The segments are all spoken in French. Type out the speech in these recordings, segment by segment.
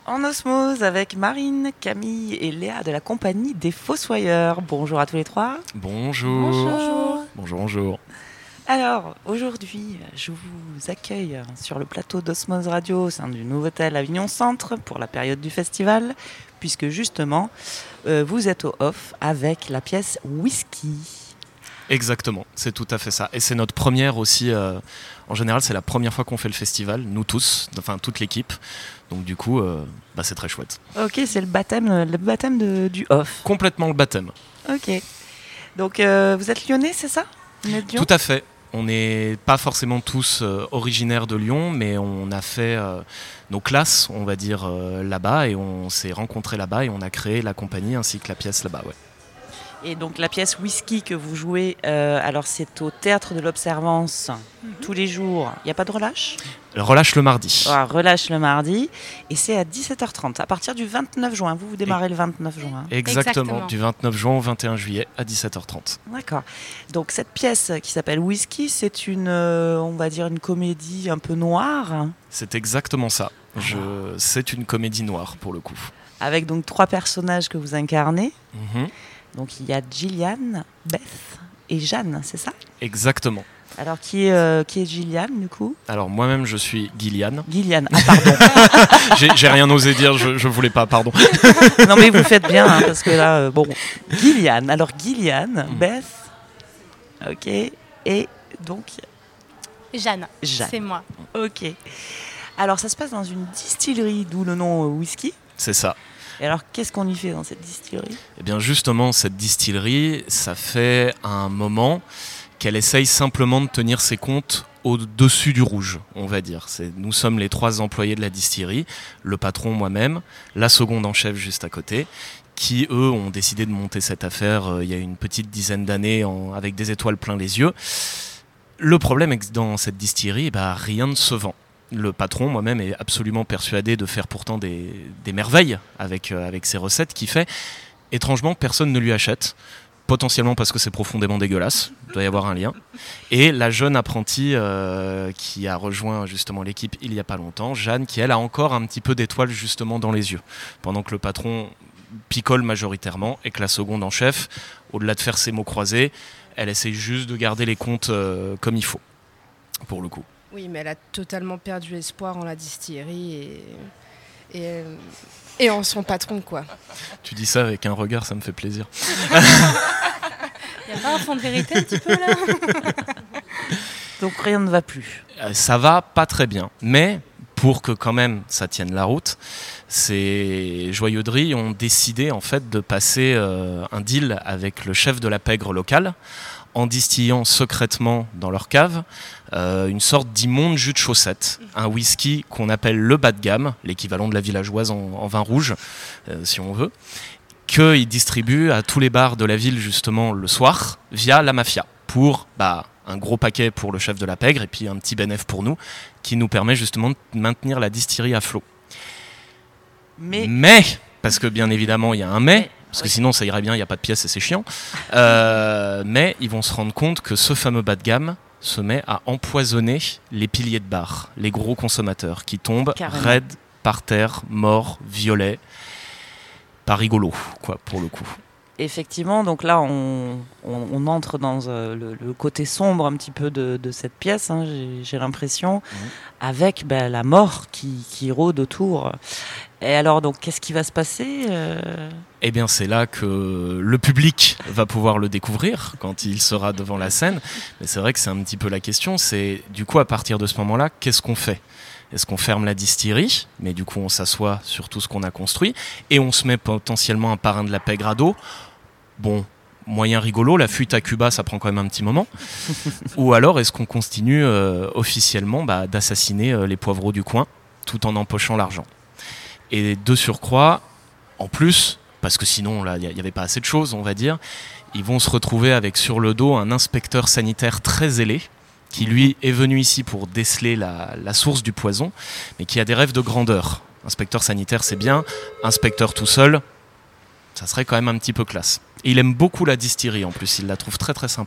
En osmose avec Marine, Camille et Léa de la compagnie des Fossoyeurs. Bonjour à tous les trois. Bonjour. Bonjour. Bonjour, bonjour. Alors, aujourd'hui, je vous accueille sur le plateau d'Osmose Radio au sein du Novotel Avignon Centre pour la période du festival, puisque justement, vous êtes au off avec la pièce Whisky. Exactement, c'est tout à fait ça. Et c'est notre première aussi, en général, c'est la première fois qu'on fait le festival, nous tous, enfin toute l'équipe. Donc du coup, c'est très chouette. Ok, c'est le baptême du off. Complètement le baptême. Ok. Donc, vous êtes lyonnais, c'est ça? Vous êtes de Lyon ? Tout à fait. On n'est pas forcément tous originaires de Lyon, mais on a fait nos classes, on va dire, là-bas, et on s'est rencontrés là-bas, et on a créé la compagnie ainsi que la pièce là-bas, ouais. Et donc la pièce Whisky que vous jouez, alors c'est au Théâtre de l'Observance tous les jours. Il n'y a pas de relâche ? Relâche le mardi. Ah, relâche le mardi. Et c'est à 17h30, à partir du 29 juin. Vous démarrez le 29 juin. Exactement, du 29 juin au 21 juillet à 17h30. D'accord. Donc cette pièce qui s'appelle Whisky, c'est une, on va dire, une comédie un peu noire. C'est exactement ça. C'est une comédie noire pour le coup. Avec donc 3 personnages que vous incarnez. Mm-hmm. Donc il y a Gillian, Beth et Jeanne, c'est ça ? Exactement. Alors qui est Gillian du coup ? Alors moi-même je suis Gillian. Gillian, ah pardon. j'ai rien osé dire, je voulais pas, pardon. Non mais vous faites bien hein, parce que là, Gillian. Alors Gillian, Beth, ok, et donc Jeanne, c'est moi. Ok. Alors ça se passe dans une distillerie, d'où le nom whisky. C'est ça. Et alors, qu'est-ce qu'on y fait dans cette distillerie ? Eh bien, justement, cette distillerie, ça fait un moment qu'elle essaye simplement de tenir ses comptes au-dessus du rouge, on va dire. Nous sommes les 3 employés de la distillerie, le patron, moi-même, la seconde en chef juste à côté, qui, eux, ont décidé de monter cette affaire il y a une petite dizaine d'années avec des étoiles plein les yeux. Le problème est que dans cette distillerie, rien ne se vend. Le patron, moi-même, est absolument persuadé de faire pourtant des merveilles avec ses recettes qu'il fait. Étrangement, personne ne lui achète, potentiellement parce que c'est profondément dégueulasse, il doit y avoir un lien. Et la jeune apprentie qui a rejoint justement l'équipe il n'y a pas longtemps, Jeanne, qui elle a encore un petit peu d'étoiles justement dans les yeux, pendant que le patron picole majoritairement et que la seconde en chef, au-delà de faire ses mots croisés, elle essaie juste de garder les comptes comme il faut, pour le coup. Oui, mais elle a totalement perdu espoir en la distillerie et en son patron, quoi. Tu dis ça avec un regard, ça me fait plaisir. Il n'y a pas un fond de vérité un petit peu là ? Donc rien ne va plus. Ça va pas très bien, mais pour que quand même ça tienne la route, ces joyauderies ont décidé en fait de passer un deal avec le chef de la pègre locale en distillant secrètement dans leur cave une sorte d'immonde jus de chaussette, un whisky qu'on appelle le bas de gamme, l'équivalent de la villageoise en vin rouge, si on veut, qu'ils distribuent à tous les bars de la ville justement le soir via la mafia, pour un gros paquet pour le chef de la pègre et puis un petit bénéfice pour nous, qui nous permet justement de maintenir la distillerie à flot. Mais parce que bien évidemment il y a un mais, parce que sinon ça irait bien, il n'y a pas de pièces et c'est chiant. Mais ils vont se rendre compte que ce fameux bas de gamme se met à empoisonner les piliers de bar, les gros consommateurs qui tombent raides par terre, morts, violets. Pas rigolo, quoi, pour le coup. Effectivement, donc là on entre dans le côté sombre un petit peu de cette pièce, hein, j'ai l'impression, avec la mort qui rôde autour. Et alors, donc, qu'est-ce qui va se passer Eh bien, c'est là que le public va pouvoir le découvrir quand il sera devant la scène. Mais c'est vrai que c'est un petit peu la question. C'est du coup, à partir de ce moment-là, qu'est-ce qu'on fait ? Est-ce qu'on ferme la distillerie ? Mais du coup, on s'assoit sur tout ce qu'on a construit et on se met potentiellement un parrain de la pègre à dos. Bon, moyen rigolo, la fuite à Cuba, ça prend quand même un petit moment. Ou alors, est-ce qu'on continue officiellement d'assassiner les poivreaux du coin tout en empochant l'argent ? Et de surcroît, en plus, parce que sinon, là, il n'y avait pas assez de choses, on va dire, ils vont se retrouver avec sur le dos un inspecteur sanitaire très zélé, qui lui est venu ici pour déceler la source du poison, mais qui a des rêves de grandeur. Inspecteur sanitaire, c'est bien. Inspecteur tout seul, ça serait quand même un petit peu classe. Et il aime beaucoup la distillerie, en plus, il la trouve très très sympa.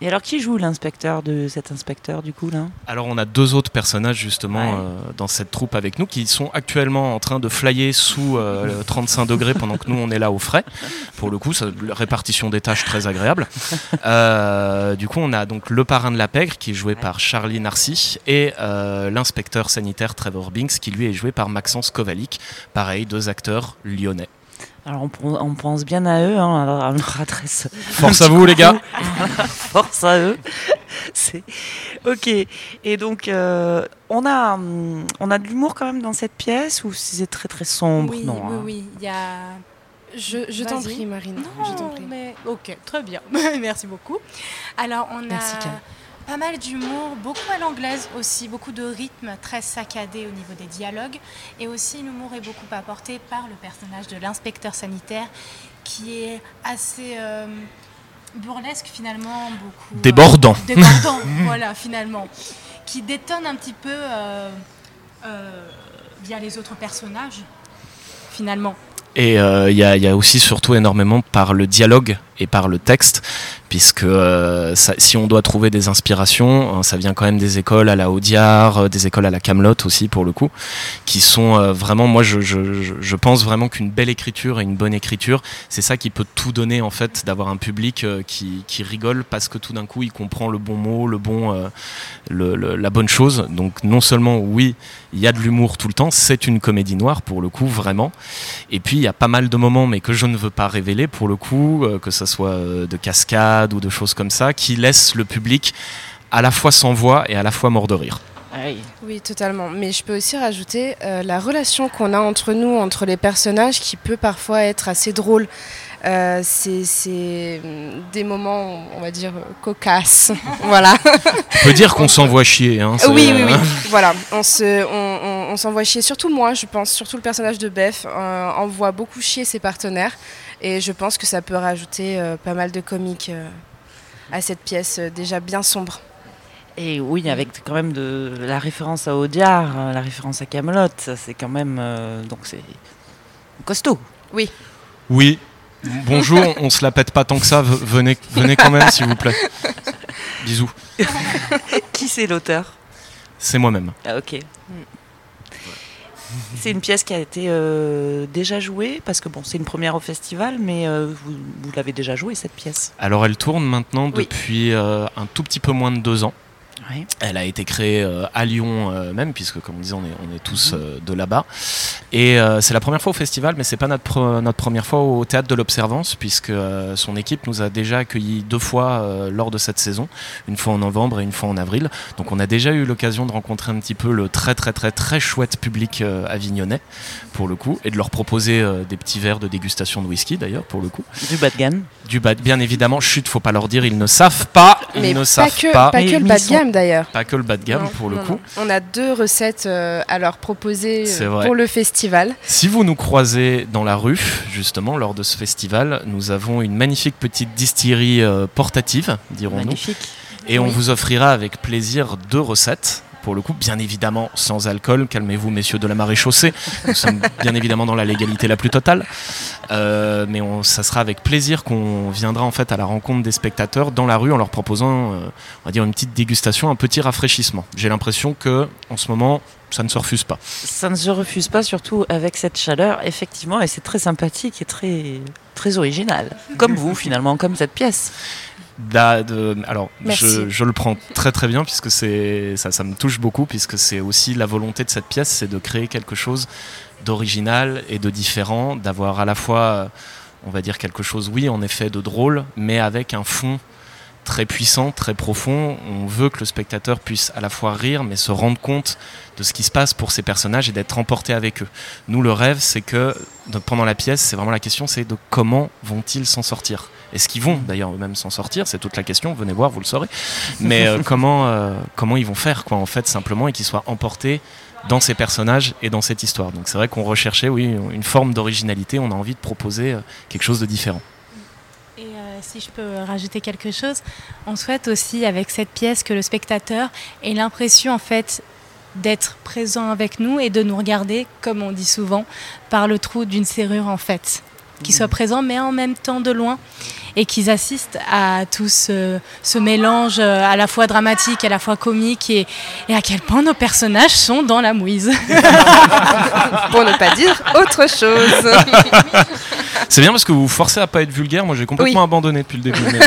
Et alors, qui joue cet inspecteur, du coup, là ? Alors, on a 2 autres personnages, justement, Ouais. dans cette troupe avec nous, qui sont actuellement en train de flyer sous 35 degrés pendant que nous, on est là au frais. Pour le coup, répartition des tâches très agréable. Du coup, on a donc le parrain de la pègre, qui est joué par Charlie Narcy, et l'inspecteur sanitaire Trevor Binks, qui lui est joué par Maxence Kovalik. Pareil, 2 acteurs lyonnais. Alors, on pense bien à eux, hein, alors on leur adresse... Force à vous, les gars. Force à eux. C'est... Ok. Et donc, on a de l'humour quand même dans cette pièce, ou c'est très très sombre ? Oui, Non, oui, hein. oui. Il y a... Je t'en Vas-y. prie, Marine. Non, Je t'en prie. mais ok, très bien. Merci beaucoup. Alors, on Merci, a Cam. pas mal d'humour, beaucoup à l'anglaise aussi, beaucoup de rythme très saccadé au niveau des dialogues. Et aussi, l'humour est beaucoup apporté par le personnage de l'inspecteur sanitaire qui est assez burlesque finalement, beaucoup... Débordant. Débordant, voilà, finalement. Qui détonne un petit peu via les autres personnages, finalement. Et il y a aussi surtout énormément par le dialogue et par le texte, puisque si on doit trouver des inspirations, ça vient quand même des écoles à la Audiard, des écoles à la Kaamelott aussi pour le coup, qui sont vraiment, moi je pense vraiment qu'une belle écriture et une bonne écriture, c'est ça qui peut tout donner en fait, d'avoir un public qui rigole parce que tout d'un coup il comprend le bon mot, la bonne chose. Donc non seulement oui, il y a de l'humour tout le temps, c'est une comédie noire pour le coup vraiment, et puis il y a pas mal de moments mais que je ne veux pas révéler pour le coup, que ça soit de cascades ou de choses comme ça, qui laissent le public à la fois sans voix et à la fois mort de rire. Oui. Oui, totalement. Mais je peux aussi rajouter la relation qu'on a entre nous, entre les personnages, qui peut parfois être assez drôle. C'est des moments, on va dire, cocasses. Voilà. On peut dire qu'on s'envoie chier. Hein, Oui. Voilà. On s'envoie chier. Surtout moi, je pense. Surtout le personnage de Beth envoie beaucoup chier ses partenaires. Et je pense que ça peut rajouter pas mal de comique à cette pièce déjà bien sombre. Et oui, avec quand même de la référence à Audiard, la référence à Kaamelott, ça c'est quand même... donc c'est costaud. Oui. Oui. Bonjour, on se la pète pas tant que ça, venez quand même s'il vous plaît. Bisous. Qui c'est l'auteur ? C'est moi-même. Ah, ok. C'est une pièce qui a été déjà jouée, parce que bon, c'est une première au festival, mais vous l'avez déjà jouée cette pièce ? Alors elle tourne maintenant Oui. depuis un tout petit peu moins de 2 ans. Oui. Elle a été créée à Lyon même, puisque comme on disait, on est tous de là-bas. Et c'est la première fois au festival, mais c'est pas notre première fois au Théâtre de l'Observance, puisque son équipe nous a déjà accueillis 2 fois lors de cette saison, une fois en novembre et une fois en avril. Donc on a déjà eu l'occasion de rencontrer un petit peu le très très très très chouette public avignonnais, pour le coup, et de leur proposer des petits verres de dégustation de whisky d'ailleurs, pour le coup. Du bas de gamme. Du bas, bien évidemment, chut, faut pas leur dire, ils ne savent pas, Mais ils ne pas savent que, pas. pas que le Mais bas ils de gamme d'ailleurs. Pas que le bas de gamme Non, pour le non, coup. non. On a 2 recettes à leur proposer C'est vrai. pour le festival. Si vous nous croisez dans la rue, justement, lors de ce festival, nous avons une magnifique petite distillerie portative, dirons-nous. Magnifique. Et on Oui. vous offrira avec plaisir 2 recettes. Pour le coup, bien évidemment, sans alcool. Calmez-vous, messieurs de la Maréchaussée. Nous sommes bien évidemment dans la légalité la plus totale. Mais ça sera avec plaisir qu'on viendra en fait à la rencontre des spectateurs dans la rue en leur proposant, on va dire, une petite dégustation, un petit rafraîchissement. J'ai l'impression que, en ce moment, ça ne se refuse pas. Ça ne se refuse pas, surtout avec cette chaleur, effectivement, et c'est très sympathique et très, très original. Comme vous, finalement, comme cette pièce. Alors, Merci. je le prends très très bien puisque ça me touche beaucoup, puisque c'est aussi la volonté de cette pièce, c'est de créer quelque chose d'original et de différent, d'avoir à la fois, on va dire, quelque chose, oui, en effet, de drôle, mais avec un fond très puissant, très profond. On veut que le spectateur puisse à la fois rire, mais se rendre compte de ce qui se passe pour ces personnages et d'être emporté avec eux. Nous, le rêve, c'est que pendant la pièce, c'est vraiment la question, c'est de comment vont-ils s'en sortir. Est-ce qu'ils vont d'ailleurs eux-mêmes s'en sortir ? C'est toute la question, venez voir, vous le saurez. Mais comment ils vont faire, quoi, en fait, simplement, et qu'ils soient emportés dans ces personnages et dans cette histoire. Donc c'est vrai qu'on recherchait, oui, une forme d'originalité, on a envie de proposer quelque chose de différent. Et si je peux rajouter quelque chose, on souhaite aussi avec cette pièce que le spectateur ait l'impression en fait d'être présent avec nous et de nous regarder, comme on dit souvent, par le trou d'une serrure en fait. qu'ils soient présents, mais en même temps de loin, et qu'ils assistent à tout ce mélange à la fois dramatique, à la fois comique, et à quel point nos personnages sont dans la mouise. Pour ne pas dire autre chose. C'est bien parce que vous vous forcez à pas être vulgaire. Moi, j'ai complètement abandonné depuis le début. Mais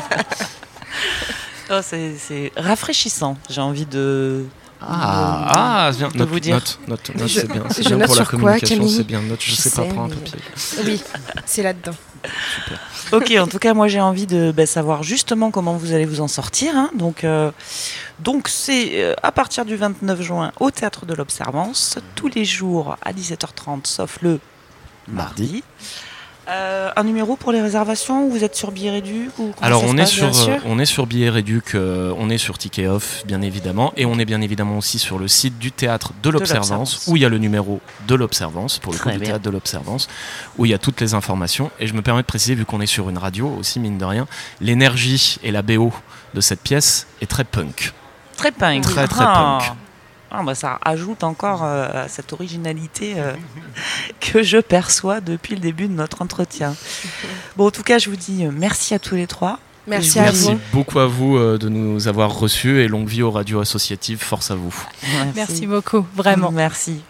Oh, c'est rafraîchissant, j'ai envie de... Bien. de vous dire. Note, c'est bien. C'est Je bien note pour la sur quoi, communication, Camille? c'est bien. Note, je sais pas, prends un papier. Oui, c'est là-dedans. Super. Ok, en tout cas, moi j'ai envie de savoir justement comment vous allez vous en sortir. Hein. Donc c'est à partir du 29 juin au Théâtre de l'Observance, tous les jours à 17h30, sauf le mardi. Un numéro pour les réservations, ou vous êtes sur Billets Réduc ou Alors on est sur Billets Réduc, on est sur Ticket Off bien évidemment, et on est bien évidemment aussi sur le site du Théâtre de l'Observance, où il y a le numéro de l'Observance, pour le coup du Théâtre de l'Observance, où il y a toutes les informations. Et je me permets de préciser, vu qu'on est sur une radio aussi, mine de rien, l'énergie et la BO de cette pièce est très punk. Très punk. Très punk. Ça ajoute encore à cette originalité que je perçois depuis le début de notre entretien. Bon, en tout cas, je vous dis merci à tous les trois. Merci à vous. Merci beaucoup à vous de nous avoir reçus, et longue vie aux radios associatives. Force à vous. Merci beaucoup, vraiment. Merci.